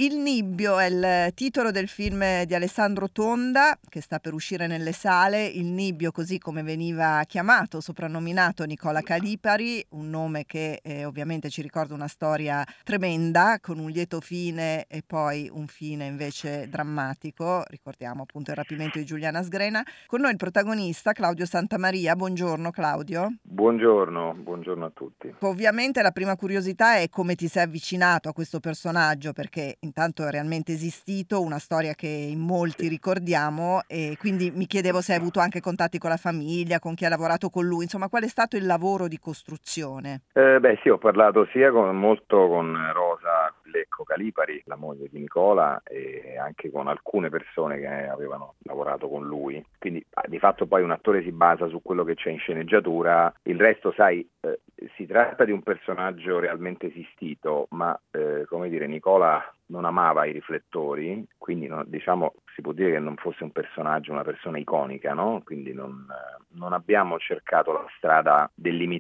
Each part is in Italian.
Il Nibbio è il titolo del film di Alessandro Tonda che sta per uscire nelle sale. Il Nibbio, così come veniva chiamato, soprannominato Nicola Calipari, un nome che ovviamente ci ricorda una storia tremenda, con un lieto fine e poi un fine invece drammatico. Ricordiamo appunto il rapimento di Giuliana Sgrena. Con noi il protagonista Claudio Santamaria. Buongiorno Claudio. Buongiorno a tutti. Ovviamente la prima curiosità è come ti sei avvicinato a questo personaggio, perché intanto è realmente esistito, una storia che in molti ricordiamo, e quindi mi chiedevo se hai avuto anche contatti con la famiglia, con chi ha lavorato con lui, insomma qual è stato il lavoro di costruzione? Sì, ho parlato sia molto con Rosa Lecco Calipari, la moglie di Nicola, e anche con alcune persone che avevano lavorato con lui. Quindi di fatto poi un attore si basa su quello che c'è in sceneggiatura, il resto sai, si tratta di un personaggio realmente esistito, ma come dire, Nicola non amava i riflettori, quindi diciamo si può dire che non fosse un personaggio, una persona iconica, no? Quindi non abbiamo cercato la strada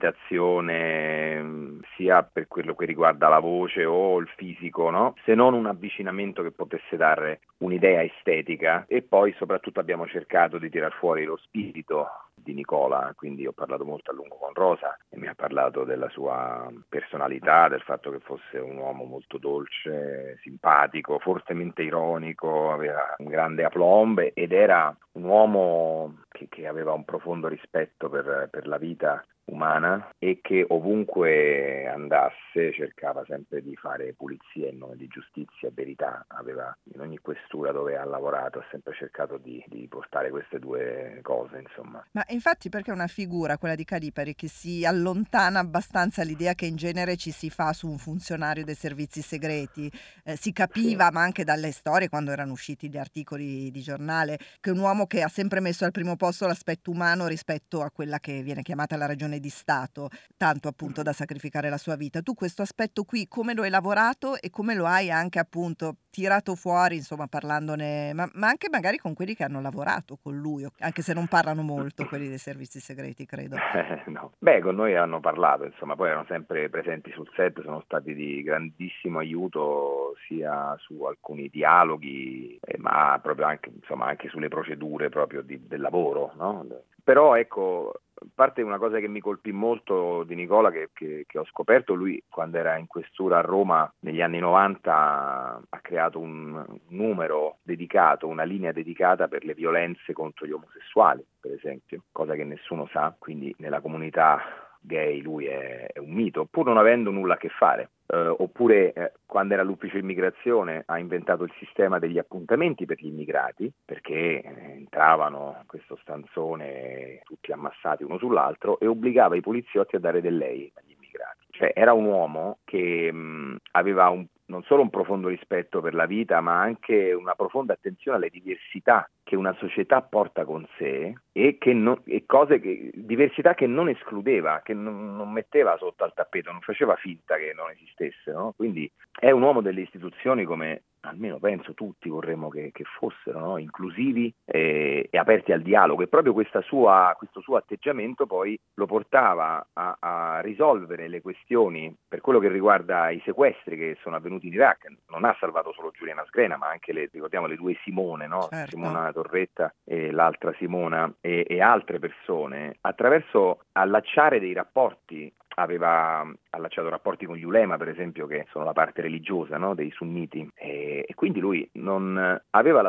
dell'imitazione sia per quello che riguarda la voce o il fisico, no? Se non un avvicinamento che potesse dare un'idea estetica, e poi soprattutto abbiamo cercato di tirar fuori lo spirito di Nicola, quindi ho parlato molto a lungo con Rosa e mi ha parlato della sua personalità, del fatto che fosse un uomo molto dolce, simpatico, fortemente ironico, aveva un grande aplomb ed era un uomo che aveva un profondo rispetto per la vita umana e che ovunque andasse cercava sempre di fare pulizia in nome di giustizia e verità. Aveva in ogni questura dove ha lavorato ha sempre cercato di portare queste due cose, insomma. Ma infatti perché è una figura, quella di Calipari, che si allontana abbastanza l'idea che in genere ci si fa su un funzionario dei servizi segreti. Si capiva, Sì. ma anche dalle storie, quando erano usciti gli articoli di giornale, che è un uomo che ha sempre messo al primo posto l'aspetto umano rispetto a quella che viene chiamata la ragione di Stato, tanto appunto da sacrificare la sua vita. Tu questo aspetto qui come lo hai lavorato e come lo hai anche appunto tirato fuori, insomma, parlandone, ma anche magari con quelli che hanno lavorato con lui, anche se non parlano molto quelli dei servizi segreti, credo. No. Beh, con noi hanno parlato, insomma, poi erano sempre presenti sul set, sono stati di grandissimo aiuto sia su alcuni dialoghi, ma proprio anche, insomma, anche sulle procedure proprio del lavoro, no? Però ecco, a parte una cosa che mi colpì molto di Nicola che ho scoperto, lui quando era in questura a Roma negli anni 90 ha creato un numero dedicato, una linea dedicata per le violenze contro gli omosessuali, per esempio, cosa che nessuno sa, quindi nella comunità gay lui è un mito, pur non avendo nulla a che fare. Oppure quando era all'ufficio immigrazione ha inventato il sistema degli appuntamenti per gli immigrati, perché entravano in questo stanzone tutti ammassati uno sull'altro e obbligava i poliziotti a dare del lei agli immigrati. Cioè era un uomo che aveva non solo un profondo rispetto per la vita, ma anche una profonda attenzione alle diversità che una società porta con sé e diversità che non escludeva, che non metteva sotto al tappeto, non faceva finta che non esistesse, no? Quindi è un uomo delle istituzioni come almeno penso tutti vorremmo che fossero, no? Inclusivi e aperti al dialogo, e proprio questo suo atteggiamento poi lo portava a risolvere le questioni per quello che riguarda i sequestri che sono avvenuti in Iraq. Non ha salvato solo Giuliana Sgrena, ma anche ricordiamo le due Simone, no? Certo. Simona Torretta e l'altra Simona e altre persone, attraverso allacciare dei rapporti. Aveva allacciato rapporti con gli ulema, per esempio, che sono la parte religiosa, no, dei sunniti, e quindi lui non aveva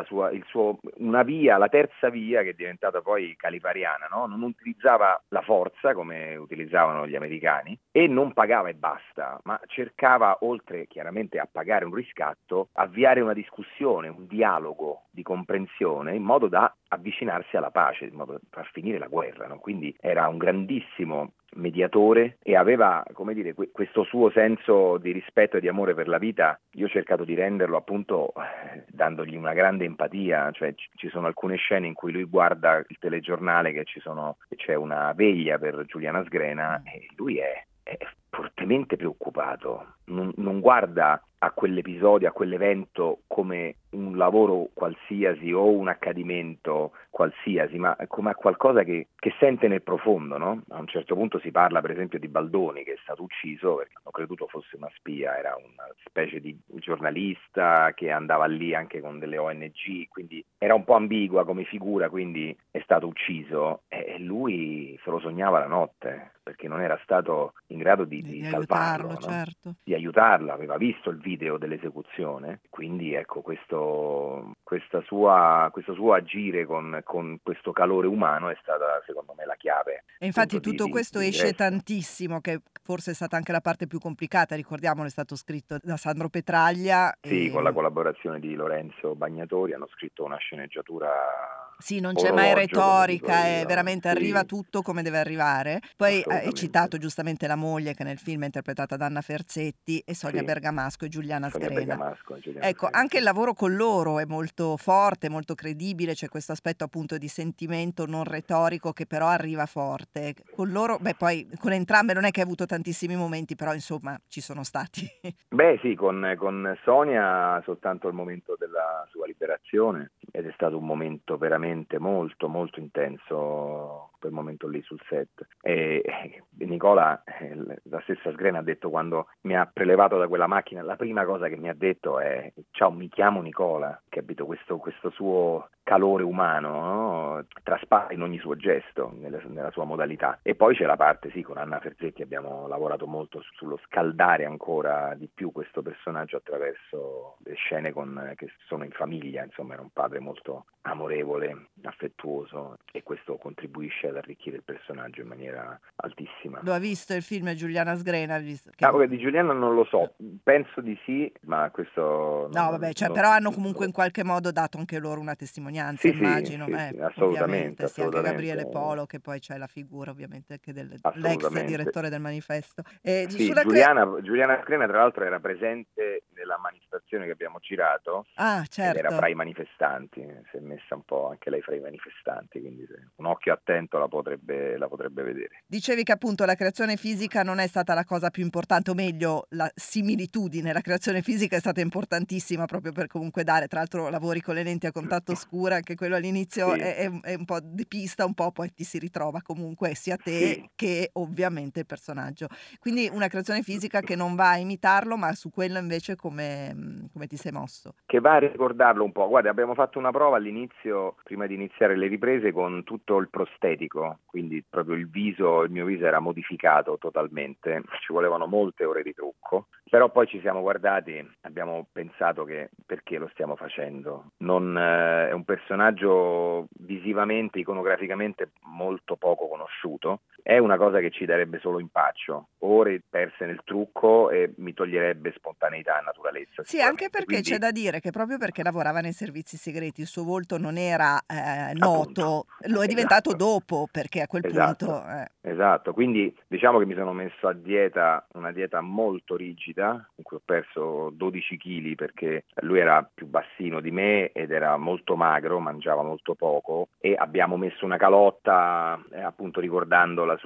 una via, la terza via, che è diventata poi calipariana, no? Non utilizzava la forza come utilizzavano gli americani e non pagava e basta, ma cercava, oltre chiaramente a pagare un riscatto, avviare una discussione, un dialogo di comprensione in modo da avvicinarsi alla pace, in modo da far finire la guerra, no? Quindi era un grandissimo mediatore e aveva, come dire, questo suo senso di rispetto e di amore per la vita. Io ho cercato di renderlo appunto dandogli una grande empatia, cioè ci sono alcune scene in cui lui guarda il telegiornale che c'è una veglia per Giuliana Sgrena e lui è fortemente preoccupato, non guarda a quell'episodio, a quell'evento come un lavoro qualsiasi o un accadimento qualsiasi, ma come a qualcosa che sente nel profondo, no? A un certo punto si parla per esempio di Baldoni, che è stato ucciso perché hanno creduto fosse una spia, era una specie di giornalista che andava lì anche con delle ONG, quindi era un po' ambigua come figura, quindi è stato ucciso e lui se lo sognava la notte, perché non era stato in grado Di salvarlo, aiutarlo, no? certo. Di aiutarlo, aveva visto il video dell'esecuzione, quindi ecco questo suo agire con questo calore umano è stata secondo me la chiave E infatti appunto tutto questo di esce ingresso. tantissimo, che forse è stata anche la parte più complicata, ricordiamolo, è stato scritto da Sandro Petraglia, Sì, con la collaborazione di Lorenzo Bagnatori hanno scritto una sceneggiatura sì, non c'è mai orologio, come dico retorica, io. veramente arriva Sì, tutto come deve arrivare. Poi, hai assolutamente. citato giustamente la moglie che nel film è interpretata da Anna Ferzetti e Sonia Sì, Bergamasco e Giuliana Sonia Sgrena. Bergamasco e Giuliana Ecco, Sgrena, anche il sì. lavoro con loro è molto forte, molto credibile, c'è questo aspetto appunto di sentimento non retorico che però arriva forte. Con loro, beh, poi con entrambe non è che hai avuto tantissimi momenti, però insomma ci sono stati. Beh sì, con Sonia soltanto il momento della sua liberazione ed è stato un momento veramente molto molto intenso quel momento lì sul set. E Nicola, la stessa Sgrena ha detto quando mi ha prelevato da quella macchina, la prima cosa che mi ha detto è ciao, mi chiamo Nicola, capito? Questo suo calore umano, no? Traspare in ogni suo gesto, nella sua modalità. E poi c'è la parte, sì, con Anna Ferzetti abbiamo lavorato molto sullo scaldare ancora di più questo personaggio attraverso le scene che sono in famiglia, insomma era un padre molto amorevole, affettuoso e questo contribuisce ad arricchire il personaggio in maniera altissima. Lo ha visto il film Giuliana Sgrena? Hai visto che Ah, di Giuliano non lo so, penso di sì, ma questo no vabbè, cioè però hanno comunque in qualche modo dato anche loro una testimonianza, sì, sì, immagino, sì, sì, assolutamente, ovviamente, sì, anche assolutamente, Gabriele Polo, che poi c'è la figura ovviamente anche l'ex assolutamente. direttore del Manifesto. Sì, Sulla cre Giuliana Screna tra l'altro era presente nella manifestazione che abbiamo girato ah, ed era fra certo. i manifestanti, si è messa un po' anche lei fra i manifestanti, quindi un occhio attento la potrebbe vedere. Dicevi che appunto la creazione fisica non è stata la cosa più importante, o meglio la similitudine, la creazione fisica è stata importantissima proprio per comunque dare, tra l'altro lavori con le lenti a contatto scuro, anche quello all'inizio Sì, è un po' di pista, un po' poi ti si ritrova comunque sia te sì. che ovviamente il personaggio. Quindi una creazione fisica che non va a imitarlo, ma su quello invece come ti sei mosso? Che va a ricordarlo un po'. Guarda, abbiamo fatto una prova all'inizio, prima di iniziare le riprese, con tutto il prostetico, quindi proprio il mio viso era modificato totalmente, ci volevano molte ore di trucco, però poi ci siamo guardati, abbiamo pensato che perché lo stiamo facendo? È un personaggio visivamente, iconograficamente molto poco conosciuto, è una cosa che ci darebbe solo impaccio, ore perse nel trucco e mi toglierebbe spontaneità e naturalezza Sì, anche sicuramente, perché c'è quindi da dire che proprio perché lavorava nei servizi segreti, il suo volto non era, appunto, noto, lo è diventato esatto, dopo, perché a quel punto esatto, esatto. Quindi diciamo che mi sono messo a dieta, una dieta molto rigida, in cui ho perso 12 kg perché lui era più bassino di me ed era molto magro, mangiava molto poco e abbiamo messo una calotta, appunto ricordando la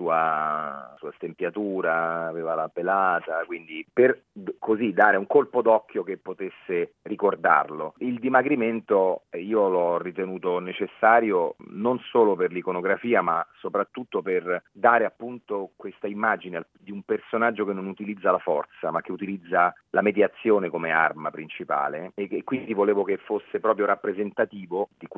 sua stempiatura, aveva la pelata, quindi per così dare un colpo d'occhio che potesse ricordarlo. Il dimagrimento io l'ho ritenuto necessario non solo per l'iconografia, ma soprattutto per dare appunto questa immagine di un personaggio che non utilizza la forza, ma che utilizza la mediazione come arma principale e quindi volevo che fosse proprio rappresentativo di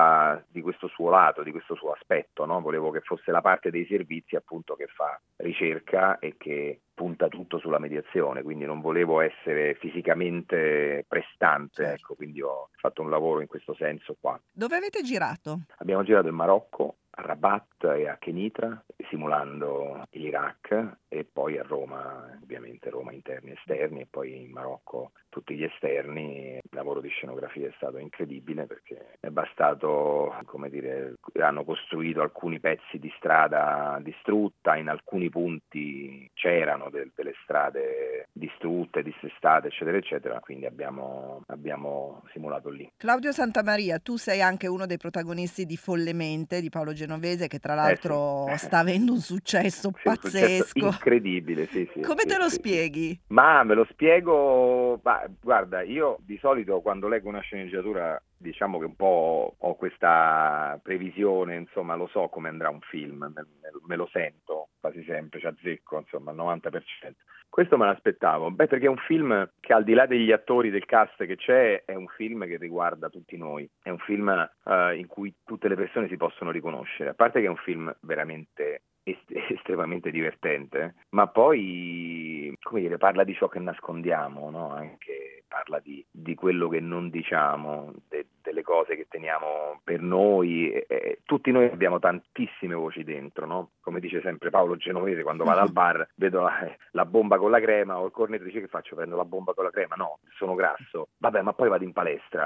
questo suo lato, di questo suo aspetto, no? Volevo che fosse la parte dei servizi appunto che fa ricerca e che punta tutto sulla mediazione, quindi non volevo essere fisicamente prestante, certo. ecco, quindi ho fatto un lavoro in questo senso qua. Dove avete girato? Abbiamo girato in Marocco, a Rabat e a Kenitra, simulando l'Iraq e poi a Roma, ovviamente Roma interni e esterni e poi in Marocco tutti gli esterni. Il lavoro di scenografia è stato incredibile perché è bastato, come dire, hanno costruito alcuni pezzi di strada distrutta, in alcuni punti c'erano delle strade distrutte, dissestate, eccetera, eccetera, quindi abbiamo simulato lì. Claudio Santamaria, tu sei anche uno dei protagonisti di Follemente di Paolo genovese, che tra Sì. l'altro sta avendo un successo Sì, un successo pazzesco. incredibile, sì, sì, Come sì, te lo sì, sì. spieghi? Ma me lo spiego, ma guarda, io di solito quando leggo una sceneggiatura, diciamo che un po' ho questa previsione, insomma, lo so come andrà un film, me lo sento quasi sempre, ci azzecco, insomma, al 90%. Questo me l'aspettavo, perché è un film che al di là degli attori, del cast che c'è, è un film che riguarda tutti noi, è un film in cui tutte le persone si possono riconoscere, a parte che è un film veramente estremamente divertente, ma poi, come dire, parla di ciò che nascondiamo, no? Anche parla di quello che non diciamo, delle cose che teniamo per noi. Tutti noi abbiamo tantissime voci dentro, no? Come dice sempre Paolo Genovese, quando vado al bar vedo la bomba con la crema o il cornetto, dice: che faccio? Prendo la bomba con la crema? No, sono grasso. Vabbè, ma poi vado in palestra.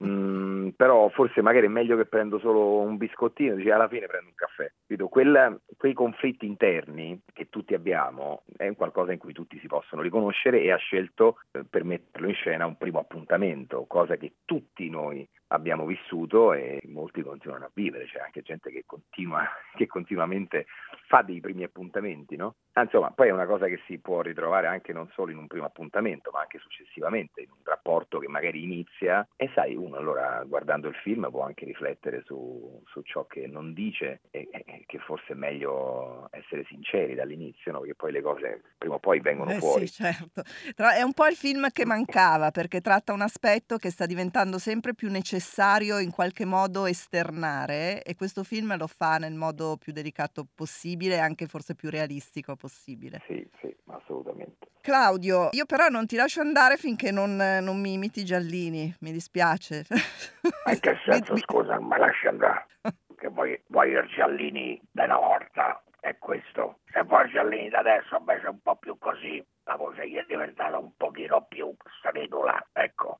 Però forse magari è meglio che prendo solo un biscottino, dice alla fine prendo un caffè. Quei conflitti interni che tutti abbiamo è un qualcosa in cui tutti si possono riconoscere, e ha scelto per metterlo in scena un primo appuntamento, cosa che tutti noi abbiamo vissuto e molti continuano a vivere. C'è anche gente che continuamente fa dei primi appuntamenti, no? Insomma, poi è una cosa che si può ritrovare anche non solo in un primo appuntamento, ma anche successivamente in un rapporto che magari inizia, e sai, uno allora guardando il film può anche riflettere su ciò che non dice, e che forse è meglio essere sinceri dall'inizio, no? Perché poi le cose prima o poi vengono Eh sì, fuori. certo. È un po' il film che mancava, perché tratta un aspetto che sta diventando sempre più necessario in qualche modo esternare, e questo film lo fa nel modo più delicato possibile e anche forse più realistico possibile. Sì, sì, assolutamente. Claudio, io però non ti lascio andare finché non mi imiti Giallini, mi dispiace. Ma in che Mi senso, mi scusa, non mi lasci andare? Che vuoi il Giallini della volta? È questo. Se vuoi il Giallini da adesso invece è un po' più così, la voce gli è diventata un pochino più stridula, ecco.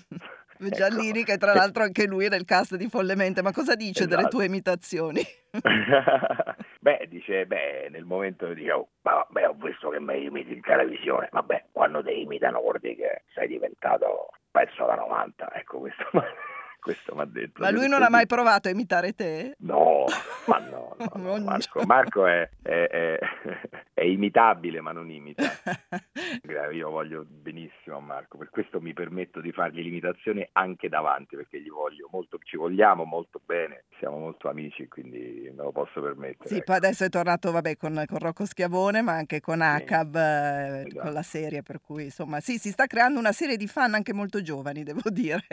Ecco. Giallini, che tra l'altro anche lui è nel cast di Follemente, ma cosa dice delle Esatto. tue imitazioni? Dice, nel momento che dice: "Oh, Ma vabbè, ho visto che mi imiti in televisione. Vabbè, quando ti imitano vuol dire che sei diventato pezzo da 90. ecco, questo m'ha detto Ma lui non ha mai provato a imitare te? No, ma no, Marco è imitabile, ma non imita. Io voglio benissimo a Marco, per questo mi permetto di fargli l'imitazione anche davanti, perché gli voglio molto, ci vogliamo molto bene, siamo molto amici, quindi me lo posso permettere, Sì, poi ecco. adesso è tornato, vabbè, con Rocco Schiavone, ma anche con Sì, ACAB, con esatto. la serie, per cui insomma sì, si sta creando una serie di fan anche molto giovani, devo dire.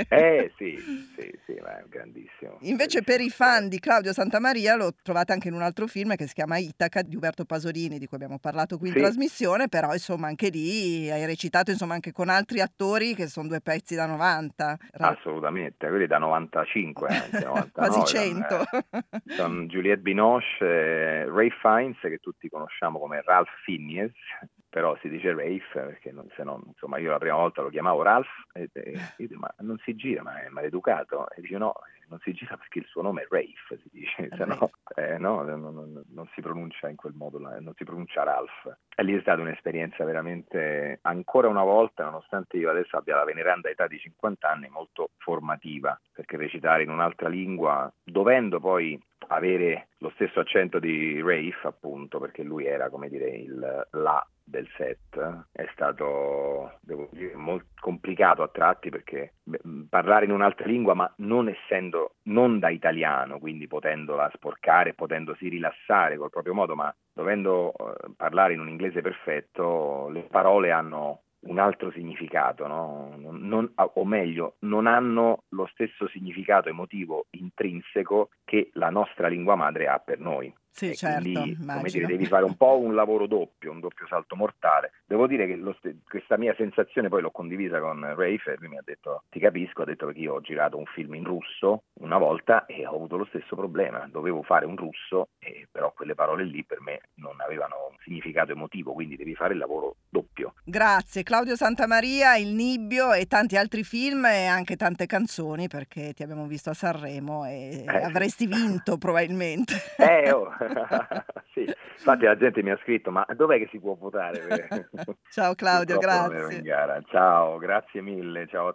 Sì, ma è grandissimo, Invece per bravissimo, i fan assolutamente. di Claudio Santamaria lo trovate anche in un altro film che si chiama Itaca di Uberto Pasolini, di cui abbiamo parlato qui in Sì, trasmissione, però insomma anche lì hai recitato insomma anche con altri attori che son 2 pezzi da 90. assolutamente, quelli da 95 anche, Quasi 99, 100. son Juliette Binoche, Ray Fiennes, che tutti conosciamo come Ralph Fiennes, però si dice Rafe perché se no, insomma, io la prima volta lo chiamavo Ralph e io dico: ma non si gira, ma è maleducato? E dice: no, non si gira perché il suo nome è Rafe, si dice, se no, no, non si pronuncia in quel modo là, non si pronuncia Ralph. E lì è stata un'esperienza veramente, ancora una volta, nonostante io adesso abbia la veneranda età di 50 anni, molto formativa, perché recitare in un'altra lingua, dovendo poi avere lo stesso accento di Rafe, appunto, perché lui era, come dire, il la del set, è stato, devo dire, molto complicato a tratti, perché parlare in un'altra lingua, ma non da italiano, quindi potendola sporcare, potendosi rilassare col proprio modo, ma dovendo parlare in un inglese perfetto, le parole hanno un altro significato, no? O meglio, non hanno lo stesso significato emotivo intrinseco che la nostra lingua madre ha per noi. Sì, E certo, quindi, come dire, immagino. devi fare un po' un lavoro doppio, un doppio salto mortale. Devo dire che questa mia sensazione poi l'ho condivisa con Rafe, e lui mi ha detto: ti capisco, ha detto, perché io ho girato un film in russo una volta e ho avuto lo stesso problema, dovevo fare un russo, però quelle parole lì per me non avevano un significato emotivo, quindi devi fare il lavoro doppio. Grazie Claudio Santamaria, Il Nibbio e tanti altri film e anche tante canzoni, perché ti abbiamo visto a Sanremo e Sì. avresti vinto probabilmente. Oh. Sì, infatti la gente mi ha scritto: ma dov'è che si può votare? Ciao Claudio, Purtroppo non ero in grazie. gara. Ciao, grazie mille, ciao a